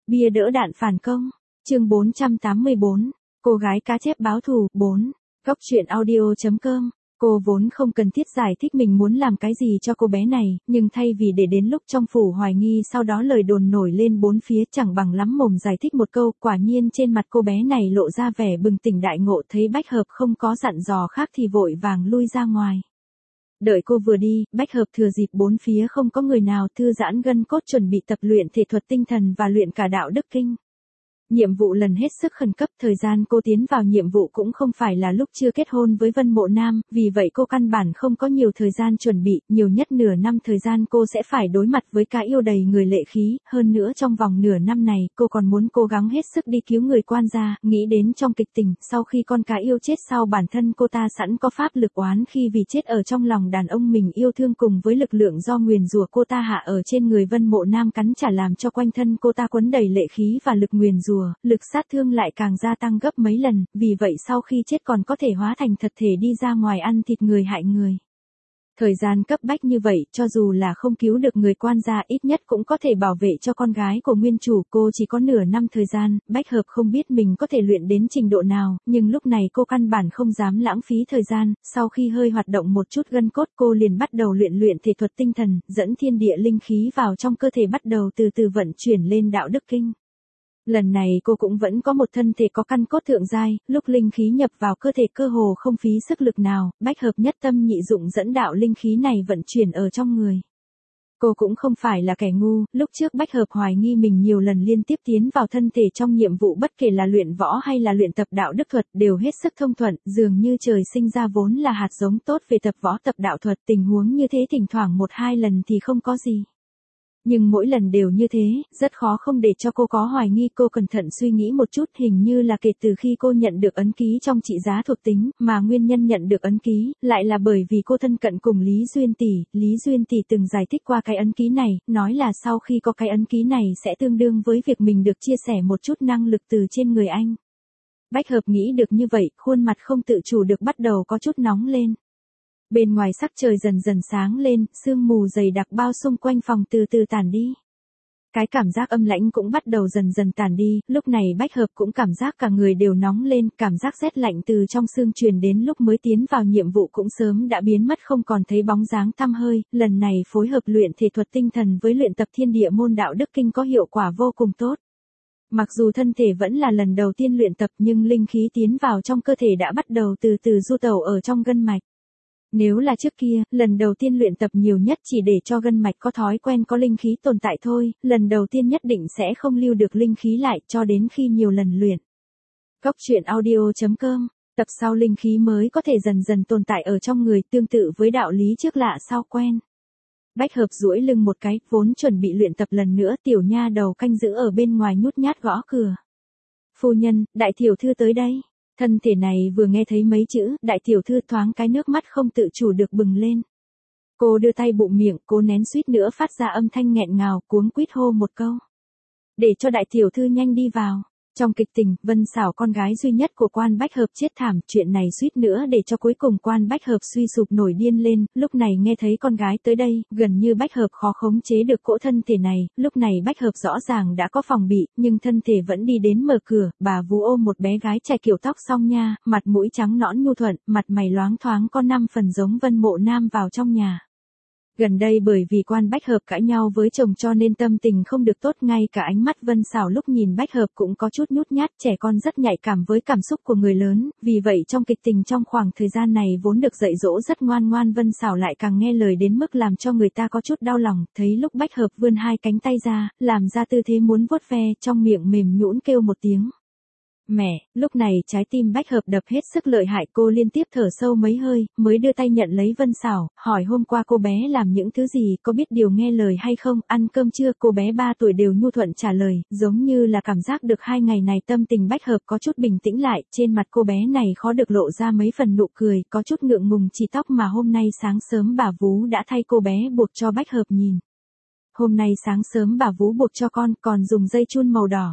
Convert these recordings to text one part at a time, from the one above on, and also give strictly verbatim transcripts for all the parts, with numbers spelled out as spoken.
Bia đỡ đạn phản công. Chương bốn trăm tám mươi bốn. Cô gái cá chép báo thù. bốn. Góc truyện audio chấm com. Cô vốn không cần thiết giải thích mình muốn làm cái gì cho cô bé này, nhưng thay vì để đến lúc trong phủ hoài nghi sau đó lời đồn nổi lên bốn phía chẳng bằng lắm mồm giải thích một câu. Quả nhiên trên mặt cô bé này lộ ra vẻ bừng tỉnh đại ngộ, thấy Bách Hợp không có dặn dò khác thì vội vàng lui ra ngoài. Đợi cô vừa đi, Bách Hợp thừa dịp bốn phía không có người nào thư giãn gân cốt chuẩn bị tập luyện thể thuật tinh thần và luyện cả đạo đức kinh. Nhiệm vụ lần hết sức khẩn cấp, thời gian cô tiến vào nhiệm vụ cũng không phải là lúc chưa kết hôn với Vân Mộ Nam, vì vậy cô căn bản không có nhiều thời gian chuẩn bị, nhiều nhất nửa năm thời gian cô sẽ phải đối mặt với cái yêu đầy người lệ khí, hơn nữa trong vòng nửa năm này, cô còn muốn cố gắng hết sức đi cứu người quan gia, nghĩ đến trong kịch tình, sau khi con cá yêu chết sau bản thân cô ta sẵn có pháp lực oán khi vì chết ở trong lòng đàn ông mình yêu thương cùng với lực lượng do nguyền rủa cô ta hạ ở trên người Vân Mộ Nam cắn trả làm cho quanh thân cô ta quấn đầy lệ khí và lực nguyền rủa. Lực sát thương lại càng gia tăng gấp mấy lần, vì vậy sau khi chết còn có thể hóa thành thật thể đi ra ngoài ăn thịt người hại người. Thời gian cấp bách như vậy, cho dù là không cứu được người quan gia ít nhất cũng có thể bảo vệ cho con gái của nguyên chủ. Cô chỉ có nửa năm thời gian, Bách Hợp không biết mình có thể luyện đến trình độ nào, nhưng lúc này cô căn bản không dám lãng phí thời gian. Sau khi hơi hoạt động một chút gân cốt cô liền bắt đầu luyện luyện thể thuật tinh thần, dẫn thiên địa linh khí vào trong cơ thể bắt đầu từ từ vận chuyển lên đạo đức kinh. Lần này cô cũng vẫn có một thân thể có căn cốt thượng giai, lúc linh khí nhập vào cơ thể cơ hồ không phí sức lực nào, Bách Hợp nhất tâm nhị dụng dẫn đạo linh khí này vận chuyển ở trong người. Cô cũng không phải là kẻ ngu, lúc trước Bách Hợp hoài nghi mình nhiều lần liên tiếp tiến vào thân thể trong nhiệm vụ bất kể là luyện võ hay là luyện tập đạo đức thuật đều hết sức thông thuận, dường như trời sinh ra vốn là hạt giống tốt về tập võ tập đạo thuật, tình huống như thế thỉnh thoảng một hai lần thì không có gì. Nhưng mỗi lần đều như thế, rất khó không để cho cô có hoài nghi. Cô cẩn thận suy nghĩ một chút, hình như là kể từ khi cô nhận được ấn ký trong trị giá thuộc tính, mà nguyên nhân nhận được ấn ký, lại là bởi vì cô thân cận cùng Lý Duyên Tỷ. Lý Duyên Tỷ từng giải thích qua cái ấn ký này, nói là sau khi có cái ấn ký này sẽ tương đương với việc mình được chia sẻ một chút năng lực từ trên người anh. Bách Hợp nghĩ được như vậy, khuôn mặt không tự chủ được bắt đầu có chút nóng lên. Bên ngoài sắc trời dần dần sáng lên, sương mù dày đặc bao xung quanh phòng từ từ tản đi. Cái cảm giác âm lãnh cũng bắt đầu dần dần tản đi, lúc này Bách Hợp cũng cảm giác cả người đều nóng lên, cảm giác rét lạnh từ trong xương truyền đến lúc mới tiến vào nhiệm vụ cũng sớm đã biến mất không còn thấy bóng dáng tăm hơi. Lần này phối hợp luyện thể thuật tinh thần với luyện tập thiên địa môn đạo đức kinh có hiệu quả vô cùng tốt. Mặc dù thân thể vẫn là lần đầu tiên luyện tập nhưng linh khí tiến vào trong cơ thể đã bắt đầu từ từ du tẩu ở trong gân mạch. Nếu là trước kia, lần đầu tiên luyện tập nhiều nhất chỉ để cho gân mạch có thói quen có linh khí tồn tại thôi, lần đầu tiên nhất định sẽ không lưu được linh khí lại cho đến khi nhiều lần luyện. Góc truyện audio chấm com. Tập sau linh khí mới có thể dần dần tồn tại ở trong người, tương tự với đạo lý trước lạ sau quen. Bách Hợp duỗi lưng một cái, vốn chuẩn bị luyện tập lần nữa, tiểu nha đầu canh giữ ở bên ngoài nhút nhát gõ cửa. Phu nhân, đại tiểu thư tới đây. Thân thể này vừa nghe thấy mấy chữ, đại tiểu thư thoáng cái nước mắt không tự chủ được bừng lên. Cô đưa tay bụng miệng, cố nén suýt nữa phát ra âm thanh nghẹn ngào, cuống quýt hô một câu. Để cho đại tiểu thư nhanh đi vào. Trong kịch tình, Vân Xảo con gái duy nhất của Quan Bách Hợp chết thảm, chuyện này suýt nữa để cho cuối cùng Quan Bách Hợp suy sụp nổi điên lên, lúc này nghe thấy con gái tới đây, gần như Bách Hợp khó khống chế được cỗ thân thể này, lúc này Bách Hợp rõ ràng đã có phòng bị, nhưng thân thể vẫn đi đến mở cửa, bà vú ôm một bé gái trai kiểu tóc song nha, mặt mũi trắng nõn nhu thuận, mặt mày loáng thoáng có năm phần giống Vân Mộ Nam vào trong nhà. Gần đây bởi vì Quan Bách Hợp cãi nhau với chồng cho nên tâm tình không được tốt, ngay cả ánh mắt Vân Xảo lúc nhìn Bách Hợp cũng có chút nhút nhát, trẻ con rất nhạy cảm với cảm xúc của người lớn, vì vậy trong kịch tình trong khoảng thời gian này vốn được dạy dỗ rất ngoan ngoan Vân Xảo lại càng nghe lời đến mức làm cho người ta có chút đau lòng, thấy lúc Bách Hợp vươn hai cánh tay ra, làm ra tư thế muốn vuốt ve, trong miệng mềm nhũn kêu một tiếng. Mẹ, lúc này trái tim Bách Hợp đập hết sức lợi hại, cô liên tiếp thở sâu mấy hơi, mới đưa tay nhận lấy Vân Xảo, hỏi hôm qua cô bé làm những thứ gì, có biết điều nghe lời hay không, ăn cơm chưa, cô bé ba tuổi đều nhu thuận trả lời, giống như là cảm giác được hai ngày này tâm tình Bách Hợp có chút bình tĩnh lại, trên mặt cô bé này khó được lộ ra mấy phần nụ cười, có chút ngượng ngùng chỉ tóc mà hôm nay sáng sớm bà vú đã thay cô bé buộc cho Bách Hợp nhìn. Hôm nay sáng sớm bà vú buộc cho con, còn dùng dây chun màu đỏ.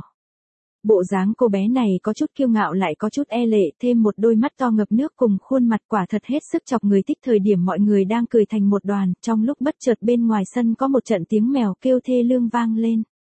Bộ dáng cô bé này có chút kiêu ngạo lại có chút e lệ, thêm một đôi mắt to ngập nước cùng khuôn mặt quả thật hết sức chọc người thích. Thời điểm mọi người đang cười thành một đoàn, trong lúc bất chợt bên ngoài sân có một trận tiếng mèo kêu thê lương vang lên.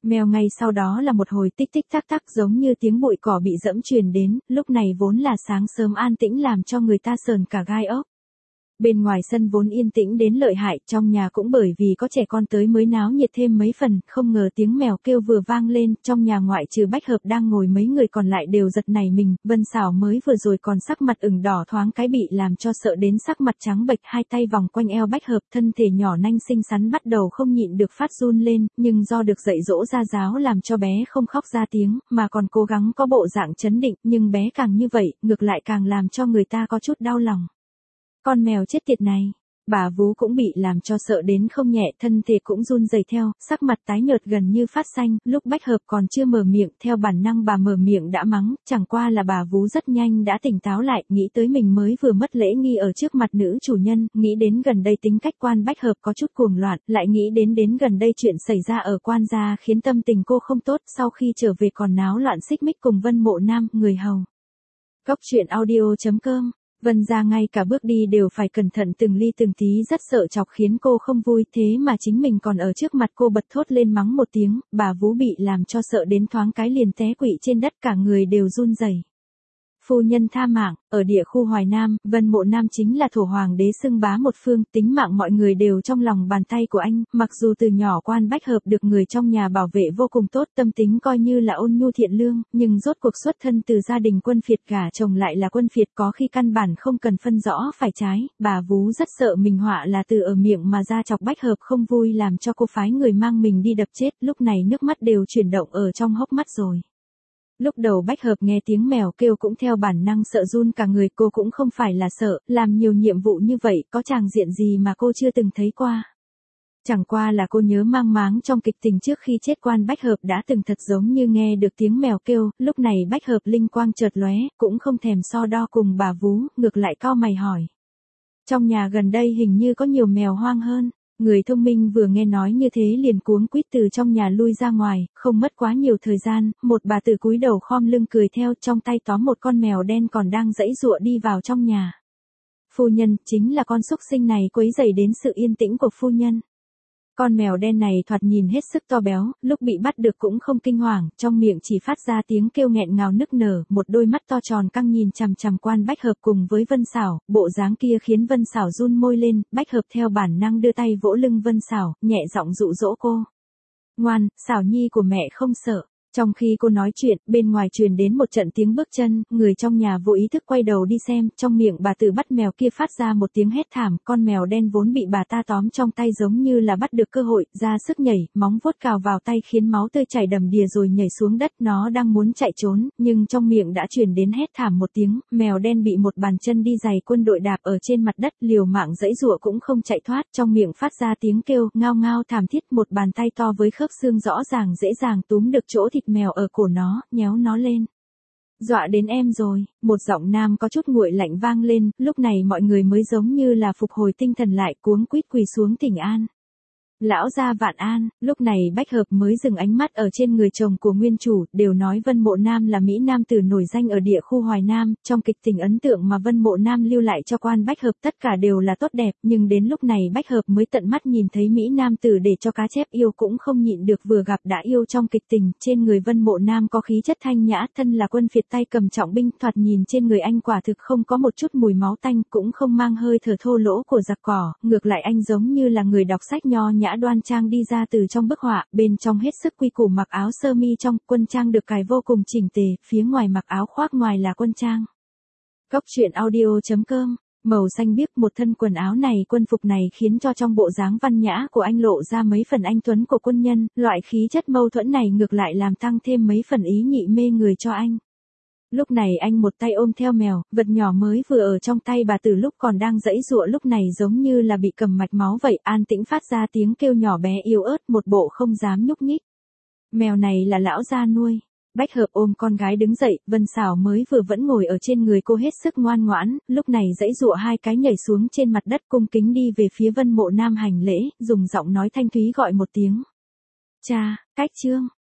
Mèo ngay sau đó là một hồi tích tích tắc tắc giống như tiếng bụi cỏ bị dẫm truyền đến, lúc này vốn là sáng sớm an tĩnh làm cho người ta sờn cả gai ốc. Bên ngoài sân vốn yên tĩnh đến lợi hại, trong nhà cũng bởi vì có trẻ con tới mới náo nhiệt thêm mấy phần, không ngờ tiếng mèo kêu vừa vang lên, trong nhà ngoại trừ Bách Hợp đang ngồi mấy người còn lại đều giật nảy mình, Vân Sảo mới vừa rồi còn sắc mặt ửng đỏ thoáng cái bị làm cho sợ đến sắc mặt trắng bệch, hai tay vòng quanh eo Bách Hợp, thân thể nhỏ nanh xinh xắn bắt đầu không nhịn được phát run lên, nhưng do được dạy dỗ ra giáo làm cho bé không khóc ra tiếng, mà còn cố gắng có bộ dạng trấn định, nhưng bé càng như vậy, ngược lại càng làm cho người ta có chút đau lòng. Con mèo chết tiệt này, bà vú cũng bị làm cho sợ đến không nhẹ, thân thể cũng run rẩy theo, sắc mặt tái nhợt gần như phát xanh, lúc Bách Hợp còn chưa mở miệng, theo bản năng bà mở miệng đã mắng, chẳng qua là bà vú rất nhanh đã tỉnh táo lại, nghĩ tới mình mới vừa mất lễ nghi ở trước mặt nữ chủ nhân, nghĩ đến gần đây tính cách quan Bách Hợp có chút cuồng loạn, lại nghĩ đến đến gần đây chuyện xảy ra ở quan gia khiến tâm tình cô không tốt, sau khi trở về còn náo loạn xích mích cùng Vân Mộ Nam, người hầu. Góc truyện audio chấm com. Vân gia ngay cả bước đi đều phải cẩn thận từng ly từng tí, rất sợ chọc khiến cô không vui, thế mà chính mình còn ở trước mặt cô bật thốt lên mắng một tiếng, bà vú bị làm cho sợ đến thoáng cái liền té quỵ trên đất, cả người đều run rẩy. Phu nhân tha mạng, ở địa khu Hoài Nam, Vân Mộ Nam chính là thổ hoàng đế xưng bá một phương, tính mạng mọi người đều trong lòng bàn tay của anh, mặc dù từ nhỏ quan Bách Hợp được người trong nhà bảo vệ vô cùng tốt, tâm tính coi như là ôn nhu thiện lương, nhưng rốt cuộc xuất thân từ gia đình quân phiệt, gả chồng lại là quân phiệt, có khi căn bản không cần phân rõ phải trái, bà vú rất sợ mình họa là từ ở miệng mà ra chọc Bách Hợp không vui, làm cho cô phái người mang mình đi đập chết, lúc này nước mắt đều chuyển động ở trong hốc mắt rồi. Lúc đầu Bách Hợp nghe tiếng mèo kêu cũng theo bản năng sợ run cả người, cô cũng không phải là sợ, làm nhiều nhiệm vụ như vậy, có tràng diện gì mà cô chưa từng thấy qua. Chẳng qua là cô nhớ mang máng trong kịch tình trước khi chết quan Bách Hợp đã từng thật giống như nghe được tiếng mèo kêu, lúc này Bách Hợp linh quang chợt lóe, cũng không thèm so đo cùng bà vú, ngược lại cau mày hỏi. Trong nhà gần đây hình như có nhiều mèo hoang hơn. Người thông minh vừa nghe nói như thế liền cuống quýt từ trong nhà lui ra ngoài, không mất quá nhiều thời gian, một bà tử cúi đầu khom lưng cười theo, trong tay tóm một con mèo đen còn đang giãy giụa đi vào trong nhà. Phu nhân, chính là con súc sinh này quấy rầy đến sự yên tĩnh của phu nhân. Con mèo đen này thoạt nhìn hết sức to béo, lúc bị bắt được cũng không kinh hoàng, trong miệng chỉ phát ra tiếng kêu nghẹn ngào nức nở, một đôi mắt to tròn căng nhìn chằm chằm quan Bách Hợp cùng với Vân Sảo, bộ dáng kia khiến Vân Sảo run môi lên, Bách Hợp theo bản năng đưa tay vỗ lưng Vân Sảo, nhẹ giọng dụ dỗ cô. Ngoan, Sảo nhi của mẹ không sợ. Trong khi cô nói chuyện, bên ngoài truyền đến một trận tiếng bước chân, người trong nhà vô ý thức quay đầu đi xem, trong miệng bà tử bắt mèo kia phát ra một tiếng hét thảm, con mèo đen vốn bị bà ta tóm trong tay giống như là bắt được cơ hội, ra sức nhảy, móng vuốt cào vào tay khiến máu tươi chảy đầm đìa rồi nhảy xuống đất, nó đang muốn chạy trốn, nhưng trong miệng đã truyền đến hét thảm một tiếng, mèo đen bị một bàn chân đi giày quân đội đạp ở trên mặt đất, liều mạng giãy giụa cũng không chạy thoát, trong miệng phát ra tiếng kêu, ngao ngao thảm thiết, một bàn tay to với khớp xương rõ ràng dễ dàng túm được chỗ thịt mèo ở cổ nó, nhéo nó lên. Dọa đến em rồi, một giọng nam có chút nguội lạnh vang lên, lúc này mọi người mới giống như là phục hồi tinh thần lại, cuống quýt quỳ xuống thỉnh an. Lão gia vạn an, lúc này Bách Hợp mới dừng ánh mắt ở trên người chồng của nguyên chủ, đều nói Vân Mộ Nam là Mỹ Nam tử nổi danh ở địa khu Hoài Nam, trong kịch tình ấn tượng mà Vân Mộ Nam lưu lại cho quan Bách Hợp tất cả đều là tốt đẹp, nhưng đến lúc này Bách Hợp mới tận mắt nhìn thấy Mỹ Nam tử để cho cá chép yêu cũng không nhịn được vừa gặp đã yêu trong kịch tình, trên người Vân Mộ Nam có khí chất thanh nhã, thân là quân phiệt tay cầm trọng binh, thoạt nhìn trên người anh quả thực không có một chút mùi máu tanh, cũng không mang hơi thở thô lỗ của giặc cỏ, ngược lại anh giống như là người đọc sách nho nhã đoan trang đi ra từ trong bức họa, bên trong hết sức quy củ mặc áo sơ mi trong, quân trang được cài vô cùng chỉnh tề, phía ngoài mặc áo khoác ngoài là quân trang. Góc truyện audio chấm com, màu xanh biếc, một thân quần áo này quân phục này khiến cho trong bộ dáng văn nhã của anh lộ ra mấy phần anh tuấn của quân nhân, loại khí chất mâu thuẫn này ngược lại làm tăng thêm mấy phần ý nhị mê người cho anh. Lúc này anh một tay ôm theo mèo, vật nhỏ mới vừa ở trong tay bà từ lúc còn đang giãy giụa lúc này giống như là bị cầm mạch máu vậy, an tĩnh phát ra tiếng kêu nhỏ bé yếu ớt, một bộ không dám nhúc nhích. Mèo này là lão gia nuôi. Bách Hợp ôm con gái đứng dậy, Vân Sảo mới vừa vẫn ngồi ở trên người cô hết sức ngoan ngoãn, lúc này giãy giụa hai cái nhảy xuống trên mặt đất cung kính đi về phía Vân Mộ Nam hành lễ, dùng giọng nói thanh thúy gọi một tiếng. Cha, cách chương.